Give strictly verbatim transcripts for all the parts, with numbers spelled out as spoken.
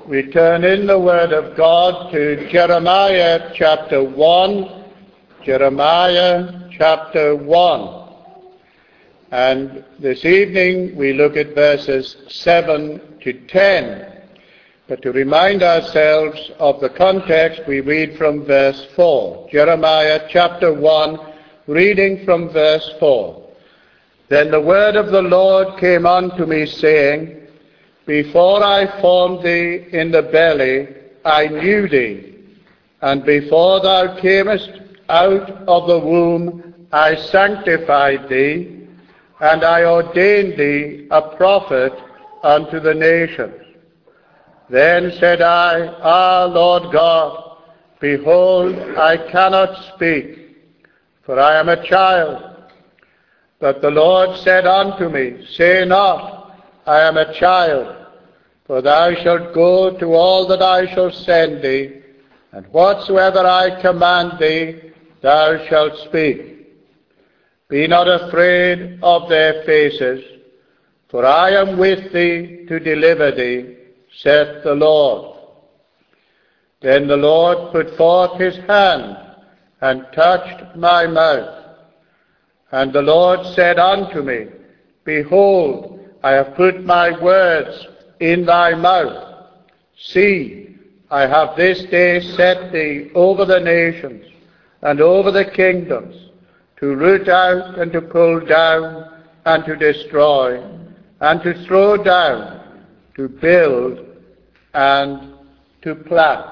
We turn in the Word of God to Jeremiah chapter one. Jeremiah chapter one. And this evening we look at verses seven to ten. But to remind ourselves of the context, we read from verse four. Jeremiah chapter one, reading from verse four. Then the word of the Lord came unto me, saying, Before I formed thee in the belly, I knew thee, and before thou camest out of the womb, I sanctified thee, and I ordained thee a prophet unto the nations. Then said I, Ah, Lord God, behold, I cannot speak, for I am a child. But the Lord said unto me, Say not, I am a child, for thou shalt go to all that I shall send thee, and whatsoever I command thee, thou shalt speak. Be not afraid of their faces, for I am with thee to deliver thee, saith the Lord. Then the Lord put forth his hand, and touched my mouth. And the Lord said unto me, Behold, I have put my words in thy mouth. See, I have this day set thee over the nations, and over the kingdoms, to root out, and to pull down, and to destroy, and to throw down, to build, and to plant.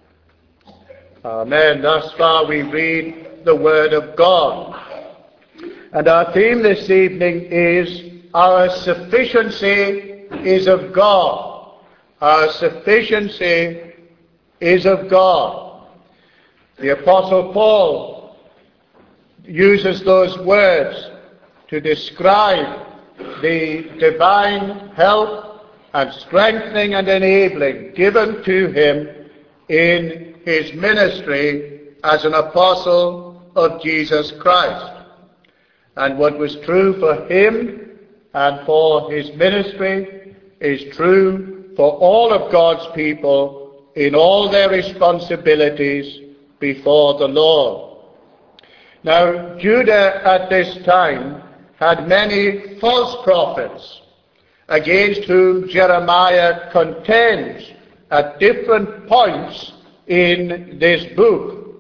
Amen. Thus far we read the Word of God. And our theme this evening is, Our sufficiency is of God. Our sufficiency is of God. The Apostle Paul uses those words to describe the divine help and strengthening and enabling given to him in his ministry as an apostle of Jesus Christ. And what was true for him and for his ministry is true for all of God's people in all their responsibilities before the Lord. Now, Judah at this time had many false prophets against whom Jeremiah contends at different points in this book.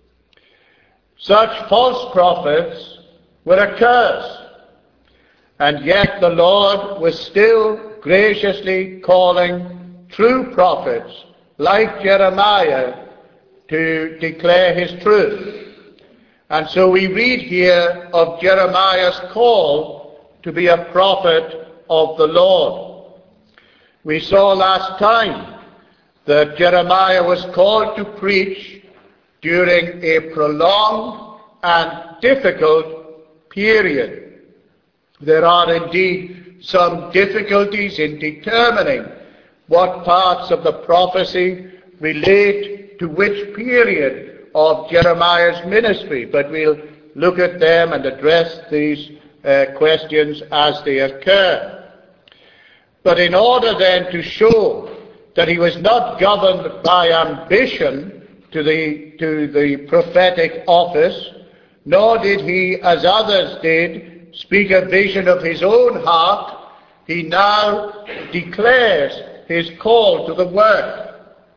Such false prophets were a curse, and yet the Lord was still graciously calling true prophets like Jeremiah to declare his truth. And so we read here of Jeremiah's call to be a prophet of the Lord. We saw last time that Jeremiah was called to preach during a prolonged and difficult period. There are indeed some difficulties in determining what parts of the prophecy relate to which period of Jeremiah's ministry, but we'll look at them and address these uh, questions as they occur. But in order then to show that he was not governed by ambition to the, to the prophetic office, nor did he, as others did, speak a vision of his own heart, he now declares his call to the work.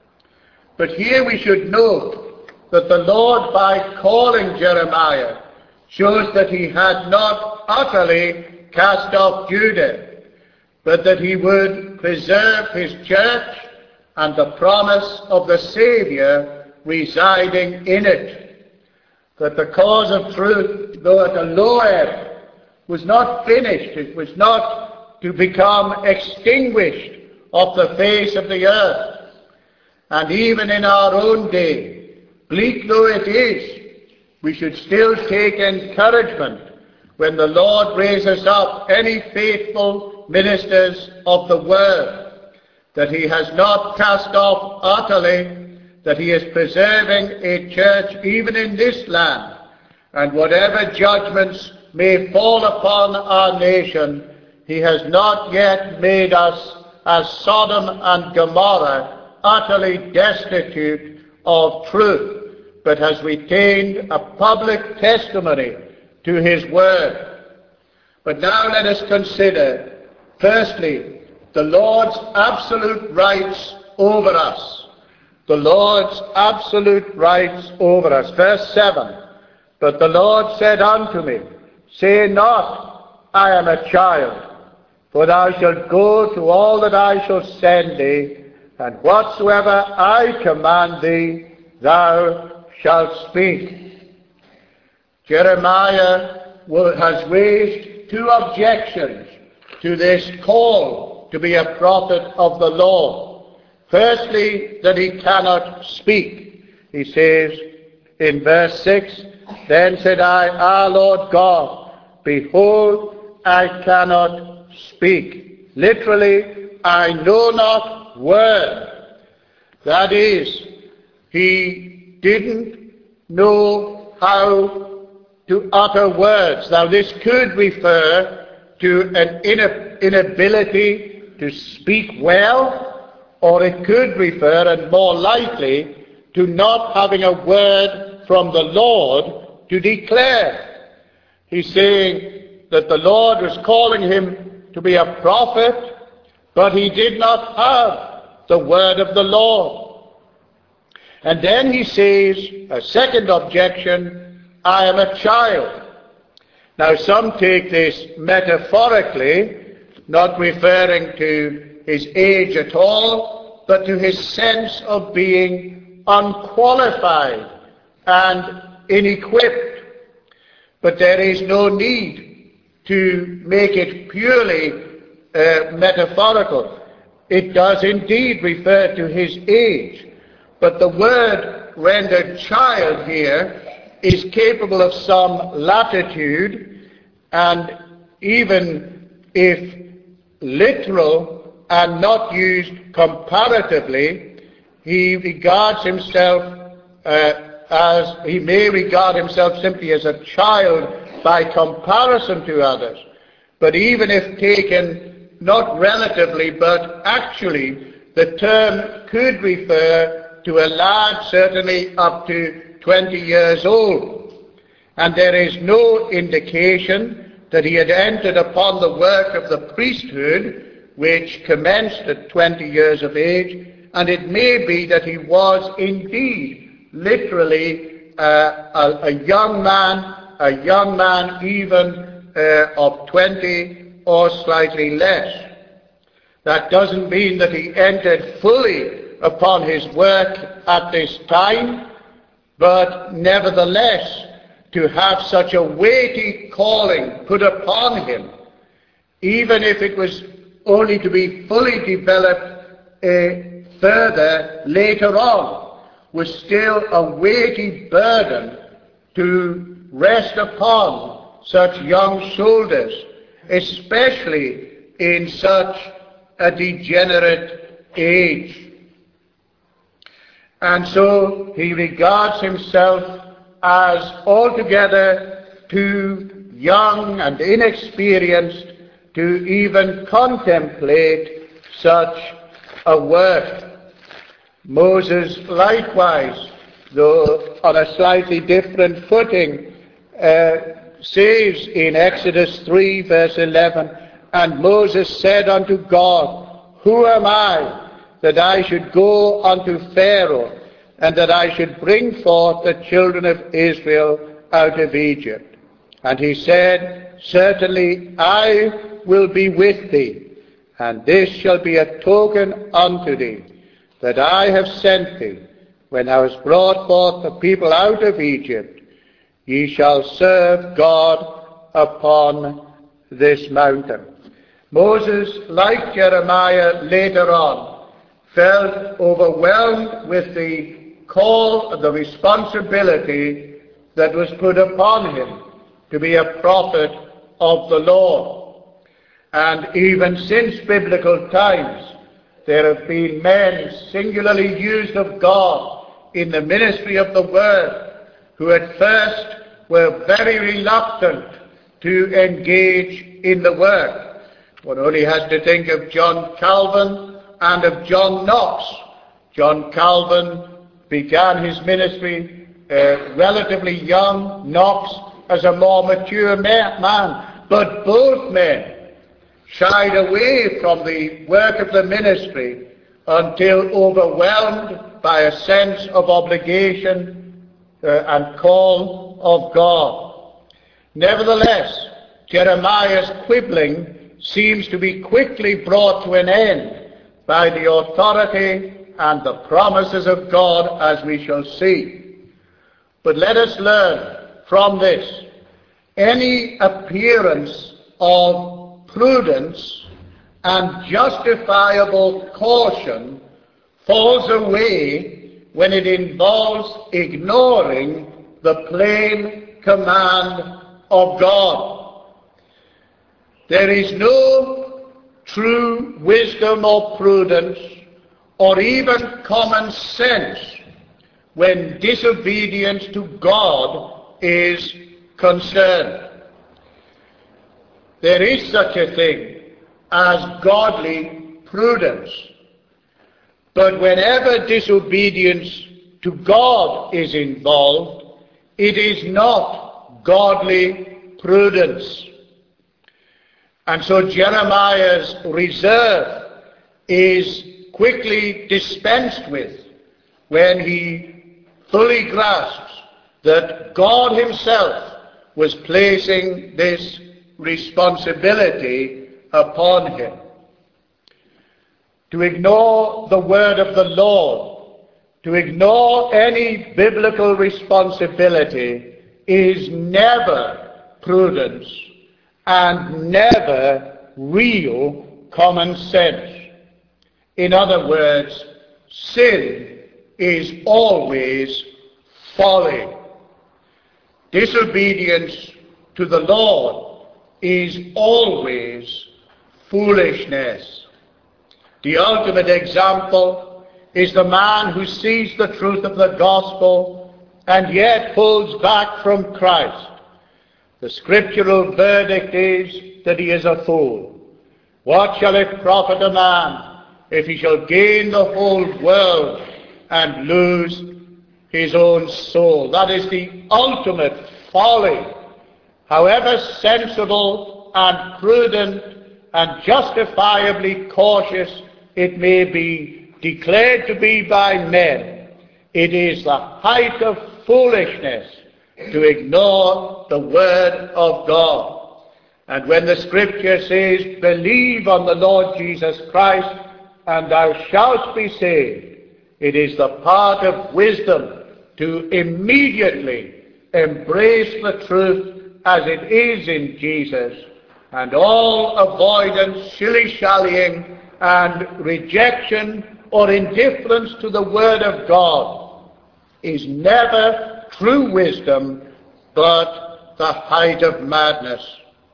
But here we should note that the Lord, by calling Jeremiah, shows that he had not utterly cast off Judah, but that he would preserve his church and the promise of the Saviour residing in it. That the cause of truth, though at a low ebb, was not finished. It was not to become extinguished off the face of the earth. And even in our own day, bleak though it is, we should still take encouragement when the Lord raises up any faithful ministers of the Word, that he has not cast off utterly, that he is preserving a church even in this land, and whatever judgments may fall upon our nation, he has not yet made us as Sodom and Gomorrah utterly destitute of truth, but has retained a public testimony to his word. But now let us consider, firstly, the Lord's absolute rights over us. The Lord's absolute rights over us. Verse seven, but the Lord said unto me, say not, I am a child, for thou shalt go to all that I shall send thee, and whatsoever I command thee, thou shalt speak. Jeremiah has raised two objections to this call to be a prophet of the Lord. Firstly, that he cannot speak. He says in verse six, then said I, Ah, Lord God, behold, I cannot speak. Literally, I know not word. That is, he didn't know how to utter words. Now, this could refer to an inability to speak well, or it could refer, and more likely, to not having a word from the Lord to declare. He's saying that the Lord was calling him to be a prophet, but he did not have the word of the Lord. And then he says, a second objection, I am a child. Now some take this metaphorically, not referring to his age at all, but to his sense of being unqualified and ill-equipped. But there is no need to make it purely uh, metaphorical. It does indeed refer to his age, but the word rendered child here is capable of some latitude, and even if literal and not used comparatively, he regards himself uh, as, he may regard himself simply as a child by comparison to others. But even if taken not relatively but actually, the term could refer to a lad certainly up to twenty years old. And there is no indication that he had entered upon the work of the priesthood, which commenced at twenty years of age, and it may be that he was indeed literally uh, a, a young man, a young man even uh, of twenty or slightly less. That doesn't mean that he entered fully upon his work at this time, but nevertheless, to have such a weighty calling put upon him, even if it was only to be fully developed uh, further later on, was still a weighty burden to rest upon such young shoulders, especially in such a degenerate age. And so he regards himself as altogether too young and inexperienced to even contemplate such a work. Moses likewise, though on a slightly different footing, uh, says in Exodus three verse eleven, and Moses said unto God, who am I that I should go unto Pharaoh, and that I should bring forth the children of Israel out of Egypt? And he said, certainly I will be with thee, and this shall be a token unto thee, that I have sent thee. When thou hast brought forth the people out of Egypt, ye shall serve God upon this mountain. Moses, like Jeremiah later on, felt overwhelmed with the call, the responsibility that was put upon him to be a prophet of the Lord. And even since biblical times, there have been men singularly used of God in the ministry of the Word, who at first were very reluctant to engage in the work. One only has to think of John Calvin and of John Knox. John Calvin began his ministry uh, relatively young, Knox as a more mature man, but both men shied away from the work of the ministry until overwhelmed by a sense of obligation uh, and call of God. Nevertheless, Jeremiah's quibbling seems to be quickly brought to an end by the authority and the promises of God, as we shall see. But let us learn from this: any appearance of prudence and justifiable caution falls away when it involves ignoring the plain command of God. There is no true wisdom or prudence or even common sense when disobedience to God is concerned. There is such a thing as godly prudence, but whenever disobedience to God is involved, it is not godly prudence. And so Jeremiah's reserve is quickly dispensed with when he fully grasps that God himself was placing this responsibility upon him. To ignore the word of the Lord, to ignore any biblical responsibility, is never prudence and never real common sense. In other words, sin is always folly. Disobedience to the Lord is always foolishness. The ultimate example is the man who sees the truth of the gospel and yet pulls back from Christ. The scriptural verdict is that he is a fool. What shall it profit a man if he shall gain the whole world and lose his own soul? That is the ultimate folly. However sensible and prudent and justifiably cautious it may be declared to be by men, it is the height of foolishness to ignore the word of God. And when the scripture says, "Believe on the Lord Jesus Christ, and thou shalt be saved," it is the part of wisdom to immediately embrace the truth as it is in Jesus, and all avoidance, shilly-shallying, and rejection or indifference to the word of God is never true wisdom, but the height of madness.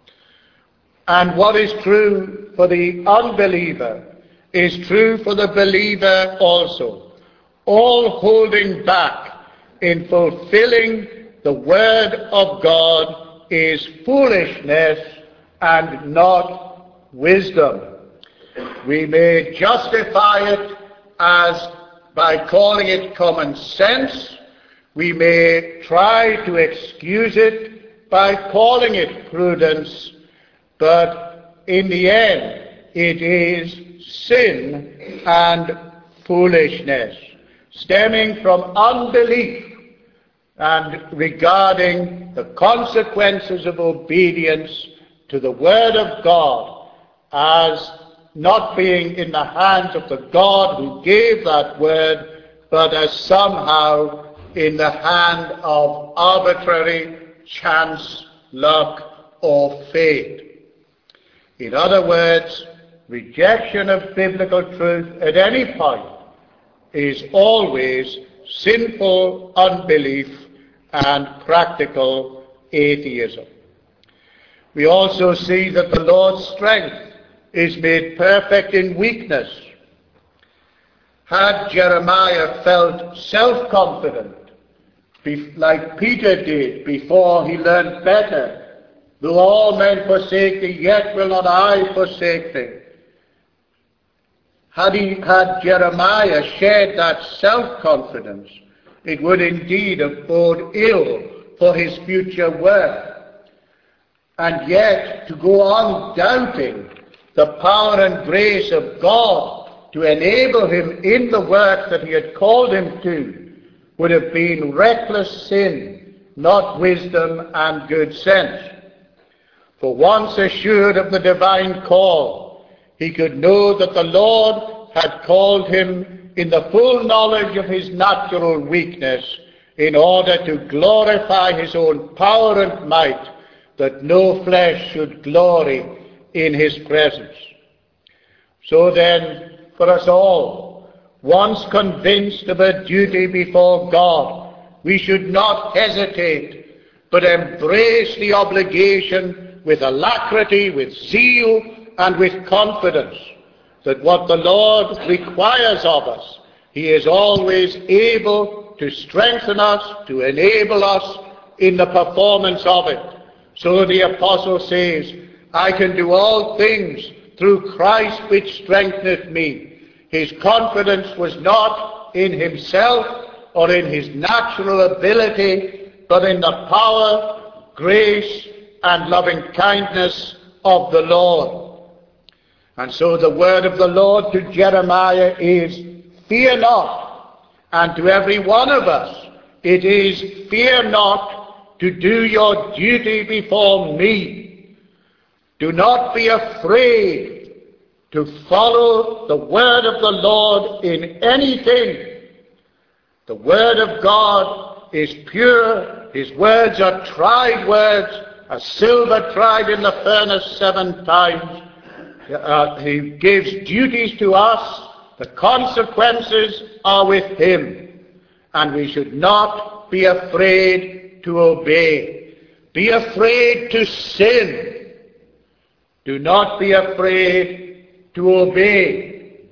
And what is true for the unbeliever is true for the believer also. All holding back in fulfilling the word of God is foolishness and not wisdom. We may justify it as by calling it common sense. We may try to excuse it by calling it prudence, but in the end it is sin and foolishness, stemming from unbelief and regarding the consequences of obedience to the Word of God as not being in the hands of the God who gave that Word, but as somehow in the hand of arbitrary chance, luck, or fate. In other words, rejection of biblical truth at any point is always sinful unbelief and practical atheism. We also see that the Lord's strength is made perfect in weakness. Had Jeremiah felt self-confident, like Peter did before he learned better, "Though all men forsake thee, yet will not I forsake thee," Had, he, had Jeremiah shared that self-confidence, it would indeed have boded ill for his future work. And yet, to go on doubting the power and grace of God to enable him in the work that he had called him to would have been reckless sin, not wisdom and good sense. For once assured of the divine call, he could know that the Lord had called him in the full knowledge of his natural weakness in order to glorify his own power and might, that no flesh should glory in his presence. So then, for us all, once convinced of a duty before God, we should not hesitate, but embrace the obligation with alacrity, with zeal, and with confidence, that what the Lord requires of us, he is always able to strengthen us, to enable us in the performance of it. So the apostle says, I can do all things through Christ which strengtheneth me. His confidence was not in himself or in his natural ability, but in the power, grace, and loving kindness of the Lord. And so the word of the Lord to Jeremiah is, fear not. And to every one of us, it is, fear not to do your duty before me. Do not be afraid to follow the word of the Lord in anything. The word of God is pure. His words are tried words, as silver tried in the furnace seven times. Uh, he gives duties to us. The consequences are with him. And we should not be afraid to obey. Be afraid to sin. Do not be afraid to obey.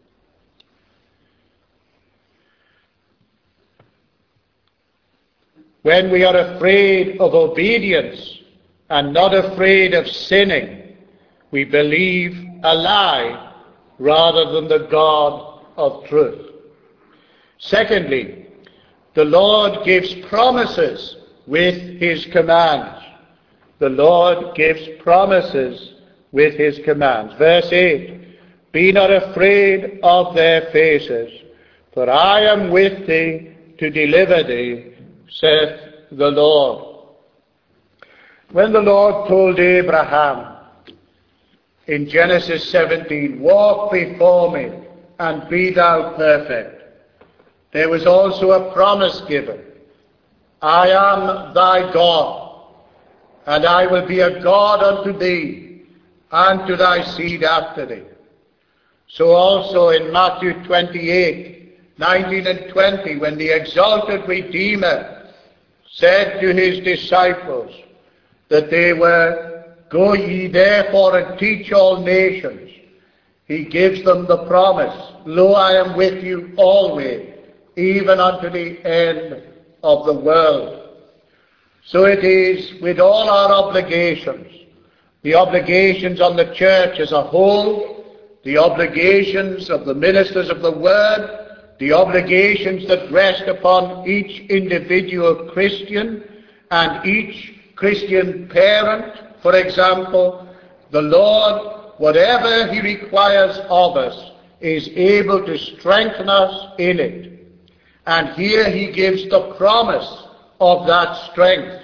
When we are afraid of obedience and not afraid of sinning, we believe a lie rather than the God of truth. Secondly, the Lord gives promises with his commands. The Lord gives promises with his commands. Verse eight, be not afraid of their faces, for I am with thee to deliver thee, saith the Lord. When the Lord told Abraham in Genesis seventeen, walk before me and be thou perfect, there was also a promise given. I am thy God, and I will be a God unto thee, and to thy seed after thee. So also in Matthew twenty-eight, nineteen and twenty, when the exalted Redeemer said to his disciples that they were, go ye therefore and teach all nations, he gives them the promise, lo, I am with you always, even unto the end of the world. So it is with all our obligations, the obligations on the church as a whole, the obligations of the ministers of the word, the obligations that rest upon each individual Christian and each Christian parent. For example, the Lord, whatever he requires of us, is able to strengthen us in it. And here he gives the promise of that strength.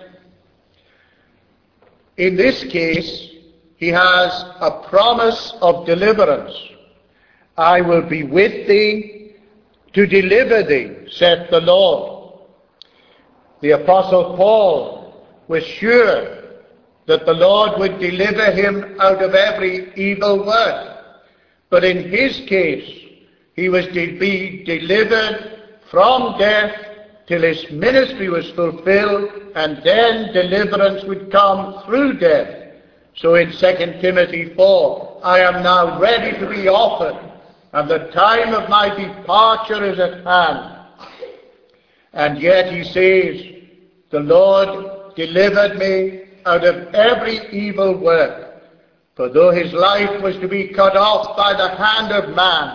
In this case, he has a promise of deliverance. I will be with thee to deliver thee, saith the Lord. The Apostle Paul was sure that the Lord would deliver him out of every evil work. But in his case, he was to be delivered from death till his ministry was fulfilled, and then deliverance would come through death. So in Second Timothy four, I am now ready to be offered, and the time of my departure is at hand. And yet he says, the Lord delivered me out of every evil work. For though his life was to be cut off by the hand of man,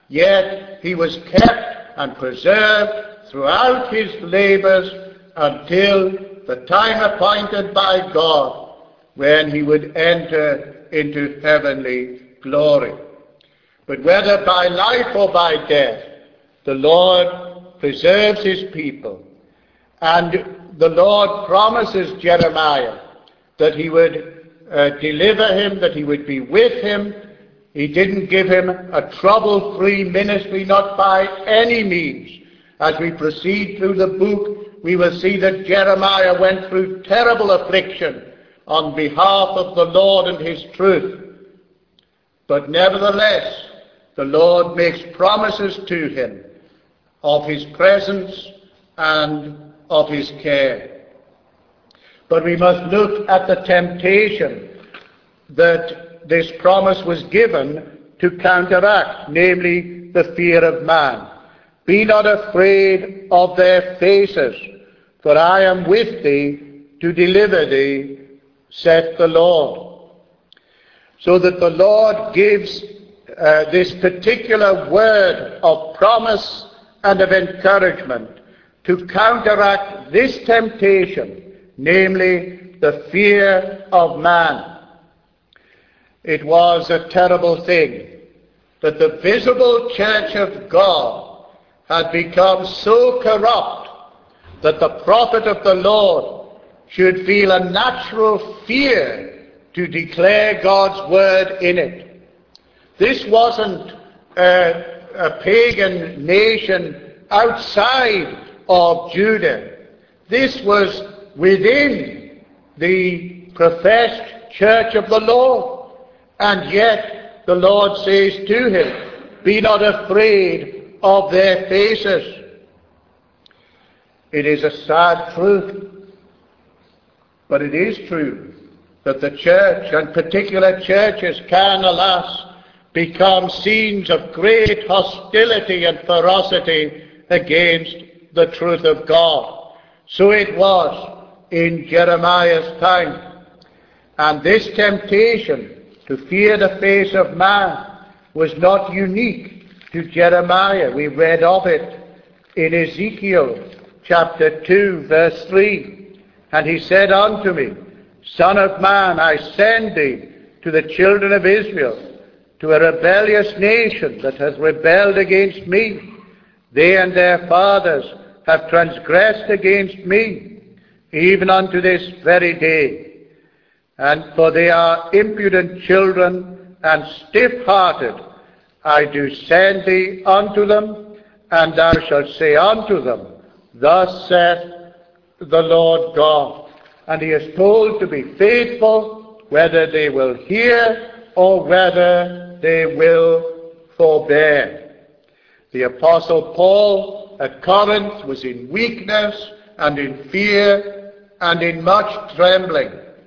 yet he was kept and preserved throughout his labours until the time appointed by God, when he would enter into heavenly glory. But whether by life or by death, the Lord preserves his people. And the Lord promises Jeremiah that he would uh, deliver him, that he would be with him. He didn't give him a trouble-free ministry, not by any means. As we proceed through the book, we will see that Jeremiah went through terrible affliction on behalf of the Lord and his truth. But nevertheless, the Lord makes promises to him of his presence and of his care. But we must look at the temptation that this promise was given to counteract, namely the fear of man. Be not afraid of their faces, for I am with thee to deliver thee, saith the Lord. So that the Lord gives uh, this particular word of promise and of encouragement to counteract this temptation, namely the fear of man. It was a terrible thing that the visible church of God had become so corrupt that the prophet of the Lord should feel a natural fear to declare God's word in it. This wasn't a, a pagan nation outside of Judah. This was within the professed church of the Lord. And yet the Lord says to him, be not afraid of their faces. It is a sad truth, but it is true that the church and particular churches can, alas, become scenes of great hostility and ferocity against the truth of God. So it was in Jeremiah's time. And this temptation to fear the face of man was not unique to Jeremiah. We read of it in Ezekiel chapter two, verse three. And he said unto me, Son of man, I send thee to the children of Israel, to a rebellious nation that has rebelled against me. They and their fathers have transgressed against me, even unto this very day. And for they are impudent children and stiff-hearted, I do send thee unto them, and thou shalt say unto them, Thus saith the Lord God. And he is told to be faithful, whether they will hear or whether they will forbear. The Apostle Paul at Corinth was in weakness and in fear and in much trembling.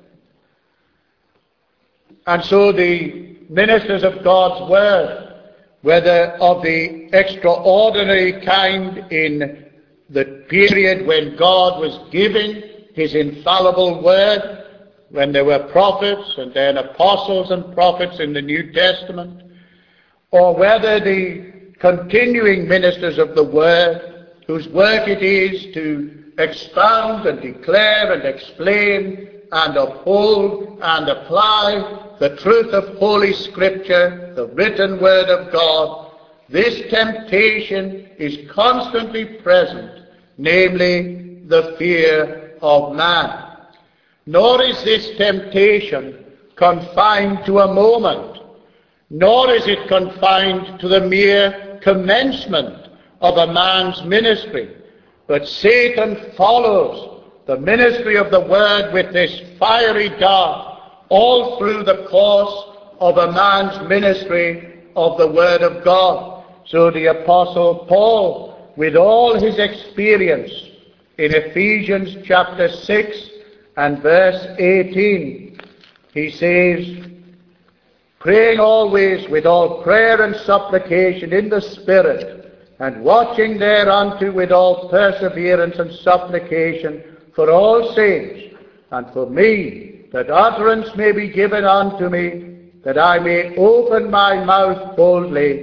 And so the ministers of God's word, whether of the extraordinary kind in the period when God was giving his infallible word, when there were prophets and then apostles and prophets in the New Testament, or whether the continuing ministers of the word, whose work it is to expound and declare and explain and uphold and apply the truth of Holy Scripture, the written word of God, this temptation is constantly present, namely the fear of man. Nor is this temptation confined to a moment, nor is it confined to the mere commencement of a man's ministry, but Satan follows the ministry of the word with this fiery dart all through the course of a man's ministry of the word of God. So the Apostle Paul, with all his experience, in Ephesians chapter six and verse eighteen, he says, praying always with all prayer and supplication in the Spirit, and watching thereunto with all perseverance and supplication for all saints, and for me, that utterance may be given unto me, that I may open my mouth boldly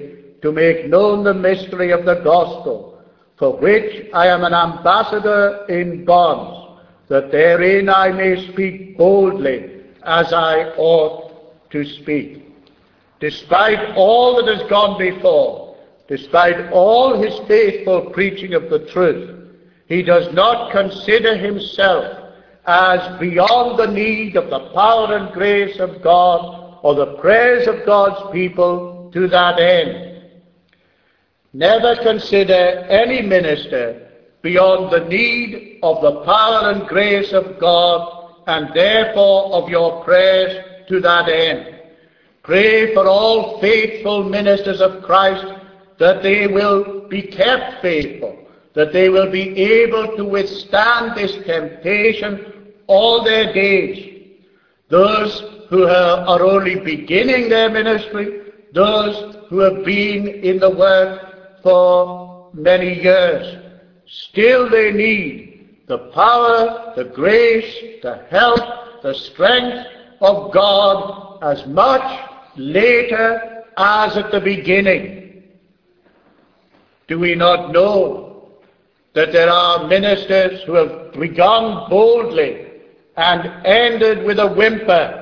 to make known the mystery of the gospel, for which I am an ambassador in bonds, that therein I may speak boldly as I ought to speak. Despite all that has gone before, despite all his faithful preaching of the truth, he does not consider himself as beyond the need of the power and grace of God or the prayers of God's people to that end. Never consider any minister beyond the need of the power and grace of God, and therefore of your prayers to that end. Pray for all faithful ministers of Christ that they will be kept faithful, that they will be able to withstand this temptation all their days. Those who are only beginning their ministry, those who have been in the work for many years, still they need the power, the grace, the help, the strength of God as much later as at the beginning. Do we not know that there are ministers who have begun boldly and ended with a whimper?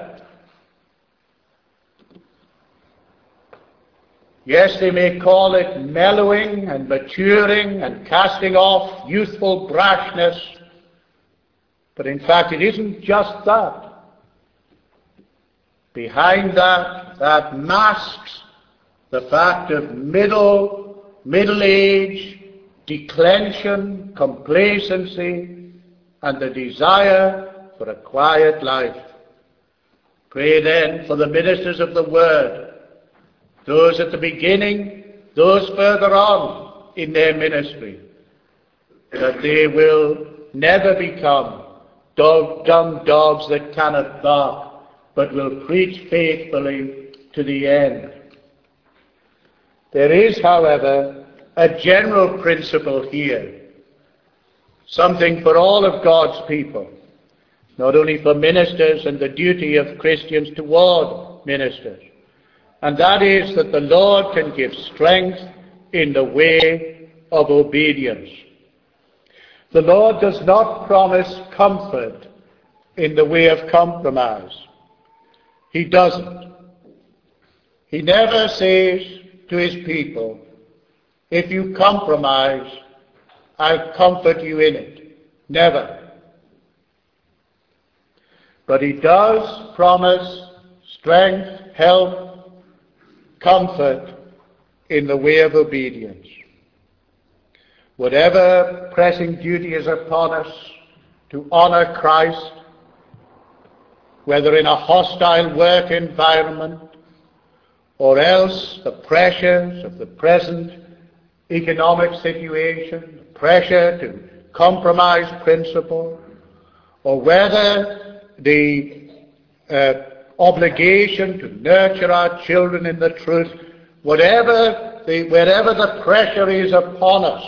Yes, they may call it mellowing and maturing and casting off youthful brashness, but in fact it isn't just that. Behind that, that masks the fact of middle, middle age, declension, complacency, and the desire for a quiet life. Pray then for the ministers of the Word, those at the beginning, those further on in their ministry, that they will never become dog, dumb dogs that cannot bark, but will preach faithfully to the end. There is, however, a general principle here, something for all of God's people, not only for ministers and the duty of Christians toward ministers, and that is that the Lord can give strength in the way of obedience. The Lord does not promise comfort in the way of compromise. He doesn't. He never says to his people, if you compromise, I'll comfort you in it. Never. But he does promise strength, help, comfort in the way of obedience. Whatever pressing duty is upon us to honor Christ, whether in a hostile work environment or else the pressures of the present economic situation, the pressure to compromise principle, or whether the uh, obligation to nurture our children in the truth, whatever the, wherever the pressure is upon us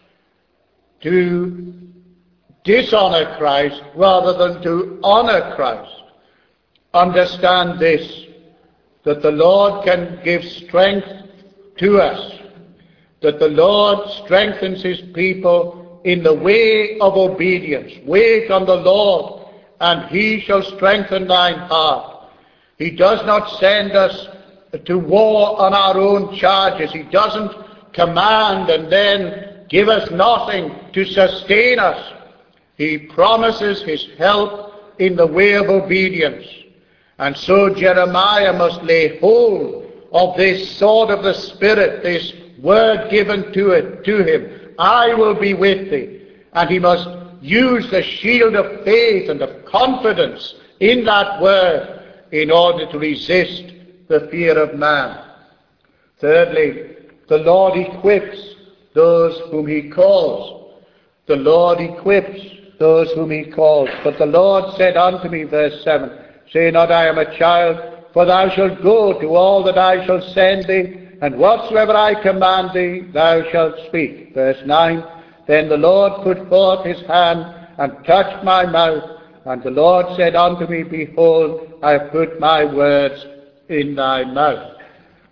to dishonor Christ rather than to honor Christ, understand this, that the Lord can give strength to us, that the Lord strengthens his people in the way of obedience. Wait on the Lord, and he shall strengthen thine heart. He does not send us to war on our own charges. He doesn't command and then give us nothing to sustain us. He promises his help in the way of obedience. And so Jeremiah must lay hold of this sword of the Spirit, this word given to it to him. I will be with thee. And he must use the shield of faith and of confidence in that word in order to resist the fear of man. Thirdly, the Lord equips those whom he calls. The Lord equips those whom he calls. But the Lord said unto me, verse seven, say not I am a child, for thou shalt go to all that I shall send thee, and whatsoever I command thee, thou shalt speak. Verse nine, then the Lord put forth his hand and touched my mouth, and the Lord said unto me, behold, I have put my words in thy mouth.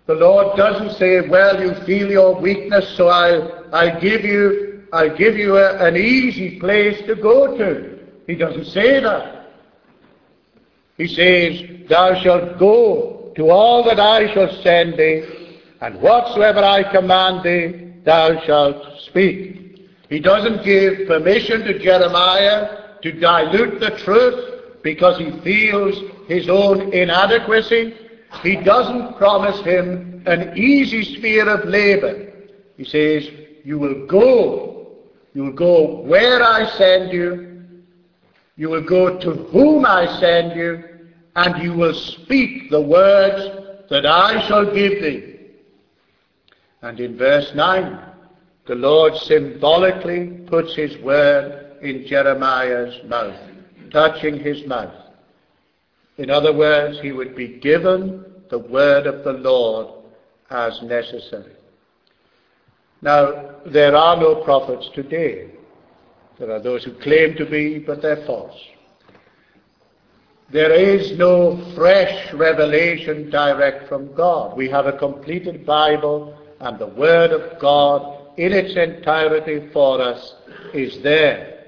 The Lord doesn't say, well, you feel your weakness, so I'll, I'll give you, I'll give you a, an easy place to go to. He doesn't say that. He says, thou shalt go to all that I shall send thee, and whatsoever I command thee, thou shalt speak. He doesn't give permission to Jeremiah to dilute the truth because he feels his own inadequacy. He doesn't promise him an easy sphere of labor. He says, you will go. You will go where I send you. You will go to whom I send you. And you will speak the words that I shall give thee. And in verse nine, the Lord symbolically puts his word in Jeremiah's mouth, touching his mouth. In other words, he would be given the word of the Lord as necessary. Now, there are no prophets today. There are those who claim to be, but they're false. There is no fresh revelation direct from God. We have a completed Bible, and the Word of God in its entirety for us is there.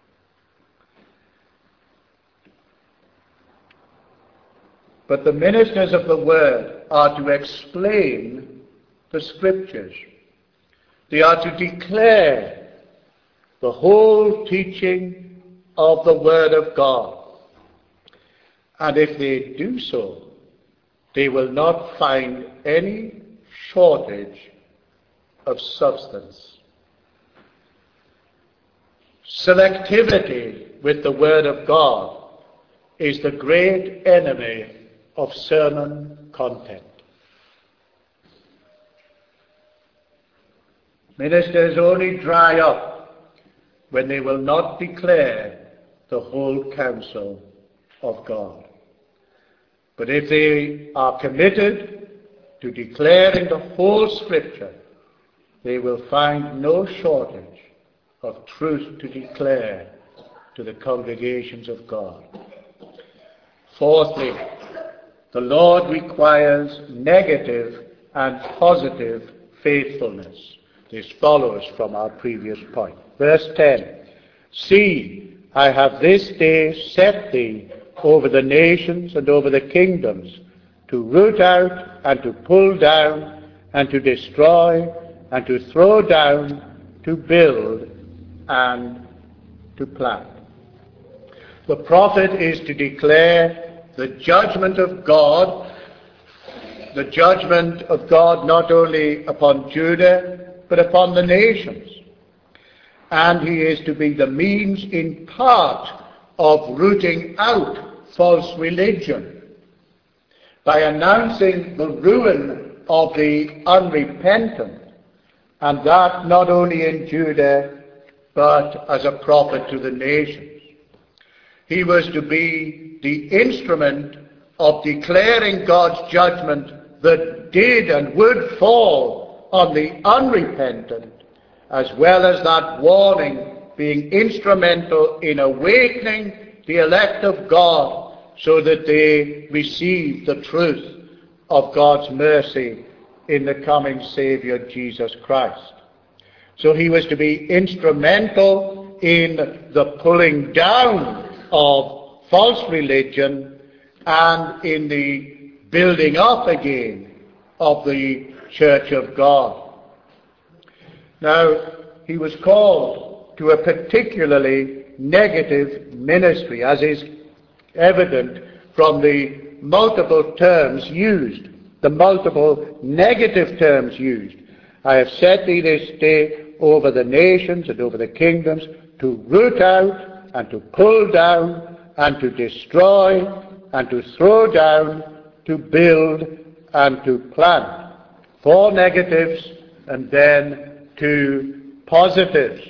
But the ministers of the Word are to explain the Scriptures. They are to declare the whole teaching of the Word of God. And if they do so, they will not find any shortage of substance. Selectivity with the Word of God is the great enemy of sermon content. Ministers only dry up when they will not declare the whole counsel of God. But if they are committed to declaring the whole Scripture, they will find no shortage of truth to declare to the congregations of God. Fourthly, the Lord requires negative and positive faithfulness. This follows from our previous point. Verse ten, see, I have this day set thee over the nations and over the kingdoms, to root out and to pull down and to destroy and to throw down, to build and to plant. The prophet is to declare the judgment of God, the judgment of God not only upon Judah, but upon the nations. And he is to be the means in part of rooting out false religion by announcing the ruin of the unrepentant, and that not only in Judah, but as a prophet to the nations. He was to be the instrument of declaring God's judgment that did and would fall on the unrepentant, as well as that warning being instrumental in awakening the elect of God so that they receive the truth of God's mercy in the coming Savior Jesus Christ. So he was to be instrumental in the pulling down of false religion and in the building up again of the Church of God. Now, he was called to a particularly negative ministry, as is evident from the multiple terms used, the multiple negative terms used. I have set thee this day over the nations and over the kingdoms, to root out and to pull down and to destroy and to throw down, to build and to plant. Four negatives and then two positives.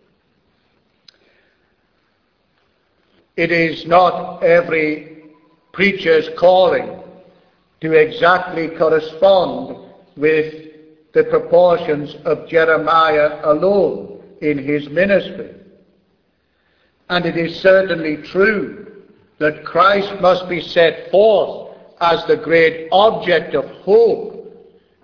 It is not every preacher's calling to exactly correspond with the proportions of Jeremiah alone in his ministry. And it is certainly true that Christ must be set forth as the great object of hope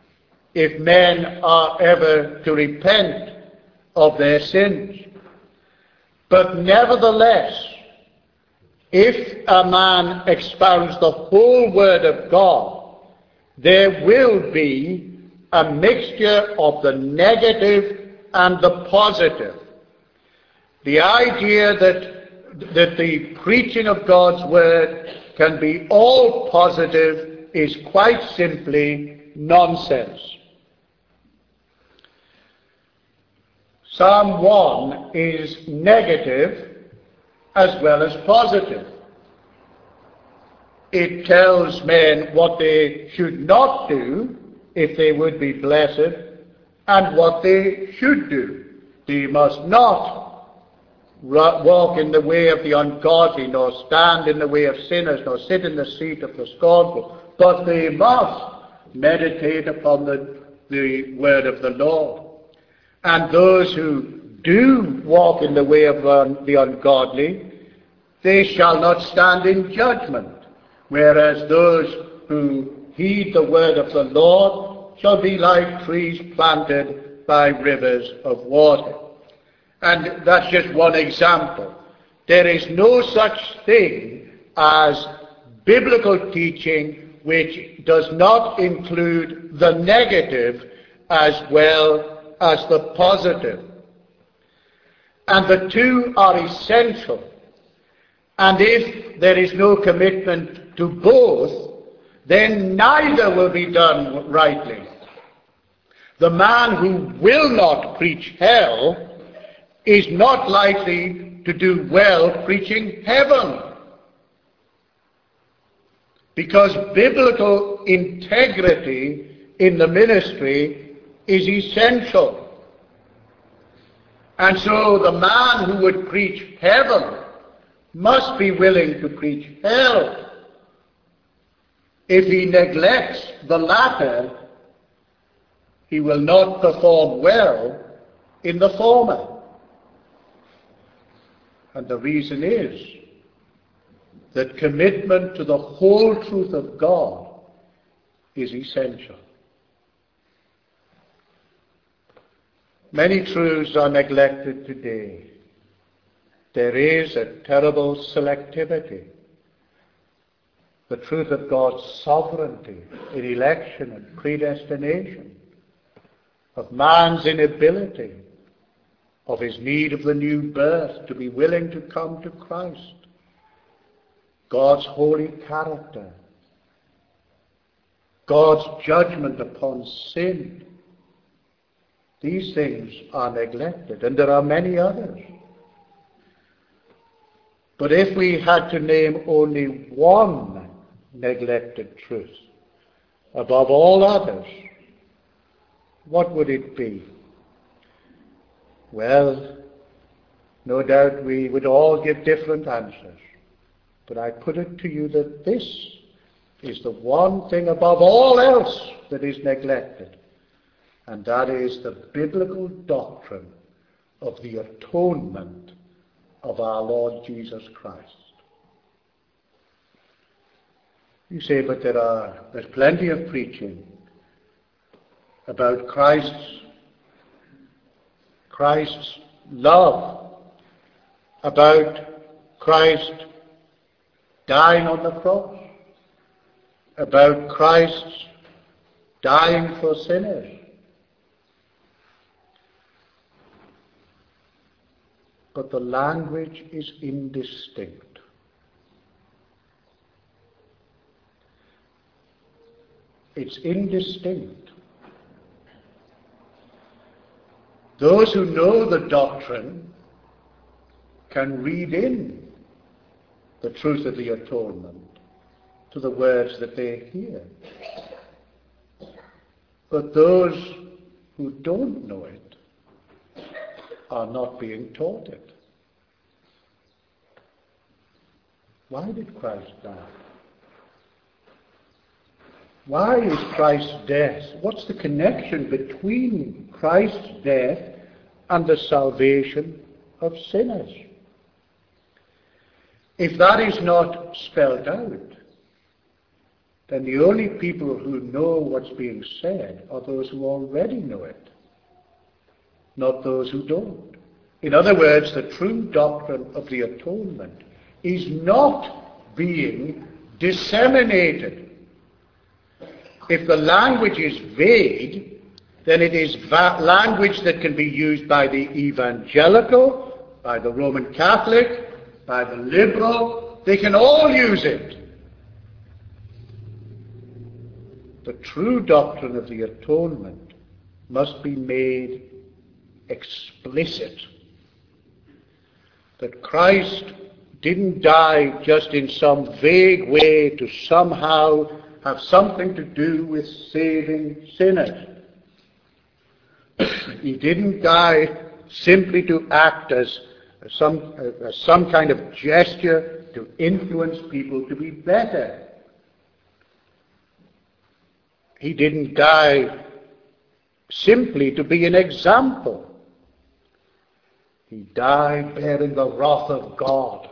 if men are ever to repent of their sins. But nevertheless, if a man expounds the whole Word of God, there will be a mixture of the negative and the positive. The idea that, that the preaching of God's Word can be all positive is quite simply nonsense. Psalm one is negative as well as positive. It tells men what they should not do if they would be blessed, and what they should do. They must not walk in the way of the ungodly, nor stand in the way of sinners, nor sit in the seat of the scornful, but they must meditate upon the, the word of the Lord. And those who do walk in the way of um, the ungodly, they shall not stand in judgment, whereas those who heed the word of the Lord shall be like trees planted by rivers of water. And that's just one example. There is no such thing as biblical teaching which does not include the negative as well as the positive. And the two are essential. And if there is no commitment to both, then neither will be done rightly. The man who will not preach hell is not likely to do well preaching heaven. Because biblical integrity in the ministry is essential. And so the man who would preach heaven must be willing to preach hell. If he neglects the latter, he will not perform well in the former. And the reason is that commitment to the whole truth of God is essential. Many truths are neglected today. There is a terrible selectivity. The truth of God's sovereignty in election and predestination, of man's inability, of his need of the new birth to be willing to come to Christ, God's holy character, God's judgment upon sin. These things are neglected, and there are many others. But if we had to name only one neglected truth above all others, what would it be? Well, no doubt we would all give different answers. But I put it to you that this is the one thing above all else that is neglected. And that is the biblical doctrine of the atonement of our Lord Jesus Christ. You say, but there are, there's plenty of preaching about Christ's, Christ's love, about Christ dying on the cross, about Christ dying for sinners. But the language is indistinct. It's indistinct. Those who know the doctrine can read in the truth of the atonement to the words that they hear. But those who don't know it are not being taught it. Why did Christ die? Why is Christ's death? What's the connection between Christ's death and the salvation of sinners? If that is not spelled out, then the only people who know what's being said are those who already know it, not those who don't. In other words, the true doctrine of the atonement is not being disseminated. If the language is vague, then it is va- language that can be used by the evangelical, by the Roman Catholic, by the liberal. They can all use it. The true doctrine of the atonement must be made explicit. That Christ didn't die just in some vague way to somehow have something to do with saving sinners. He didn't die simply to act as some, as some kind of gesture to influence people to be better. He didn't die simply to be an example. He died bearing the wrath of God.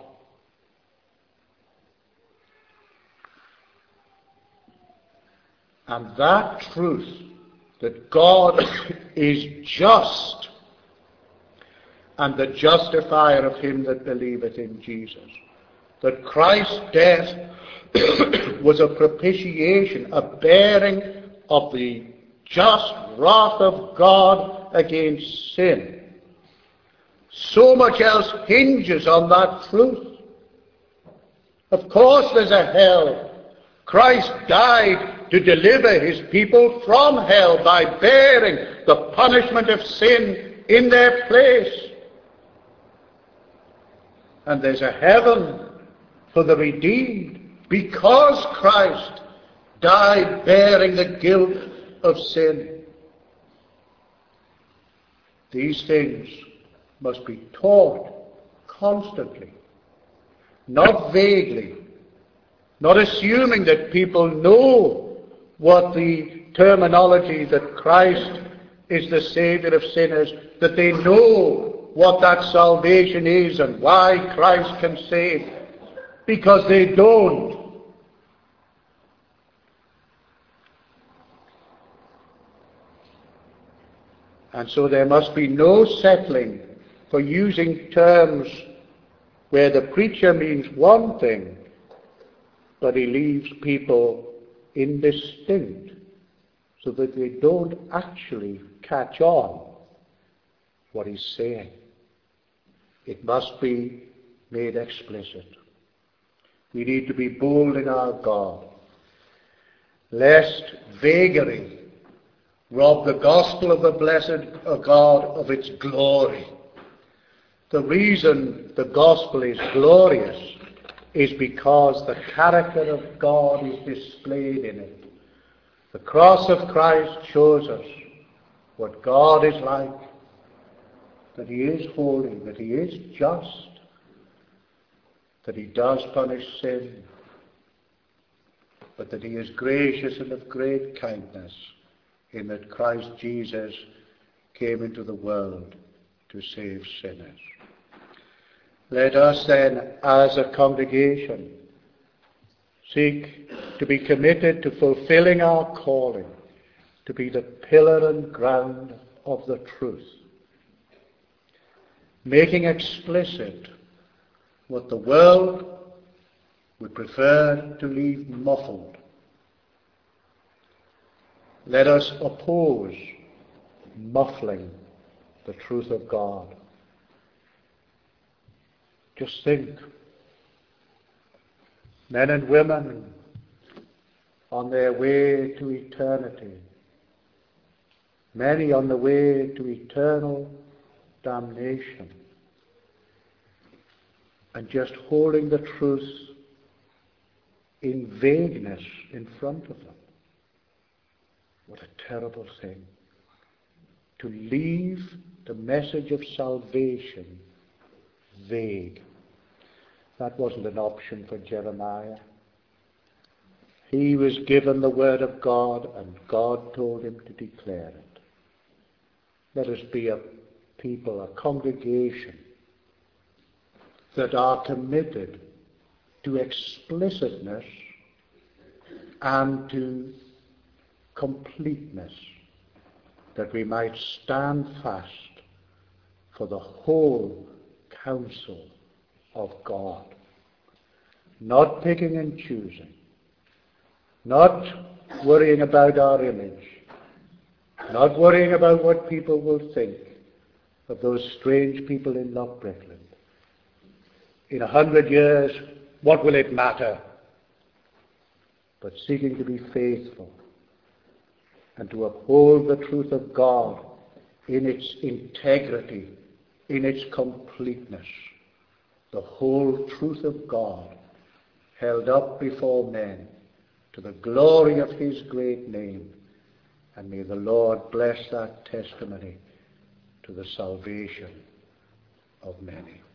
And that truth, that God is just, and the justifier of him that believeth in Jesus, that Christ's death was a propitiation, a bearing of the just wrath of God against sin. So much else hinges on that truth. Of course there's a hell. Christ died to deliver his people from hell by bearing the punishment of sin in their place. And there's a heaven for the redeemed because Christ died bearing the guilt of sin. These things must be taught constantly, not vaguely, not assuming that people know what the terminology that Christ is the Savior of sinners, that they know what that salvation is and why Christ can save, because they don't. And so there must be no settling for using terms where the preacher means one thing, but he leaves people indistinct so that they don't actually catch on what he's saying. It must be made explicit. We need to be bold in our God, lest vagary rob the gospel of the blessed God of its glory. The reason the gospel is glorious is because the character of God is displayed in it. The cross of Christ shows us what God is like, that he is holy, that he is just, that he does punish sin, but that he is gracious and of great kindness, in that Christ Jesus came into the world to save sinners. Let us then, as a congregation, seek to be committed to fulfilling our calling, to be the pillar and ground of the truth, making explicit what the world would prefer to leave muffled. Let us oppose muffling the truth of God. Just think, men and women on their way to eternity, many on the way to eternal damnation, and just holding the truth in vagueness in front of them. What a terrible thing. To leave the message of salvation vague. That wasn't an option for Jeremiah. He was given the word of God, and God told him to declare it. Let us be a people, a congregation, that are committed to explicitness and to completeness, that we might stand fast for the whole counsel of God, not picking and choosing, not worrying about our image, not worrying about what people will think of those strange people in Lochbrickland. In a hundred years, what will it matter? But seeking to be faithful and to uphold the truth of God in its integrity, in its completeness, the whole truth of God held up before men to the glory of his great name. And may the Lord bless that testimony to the salvation of many.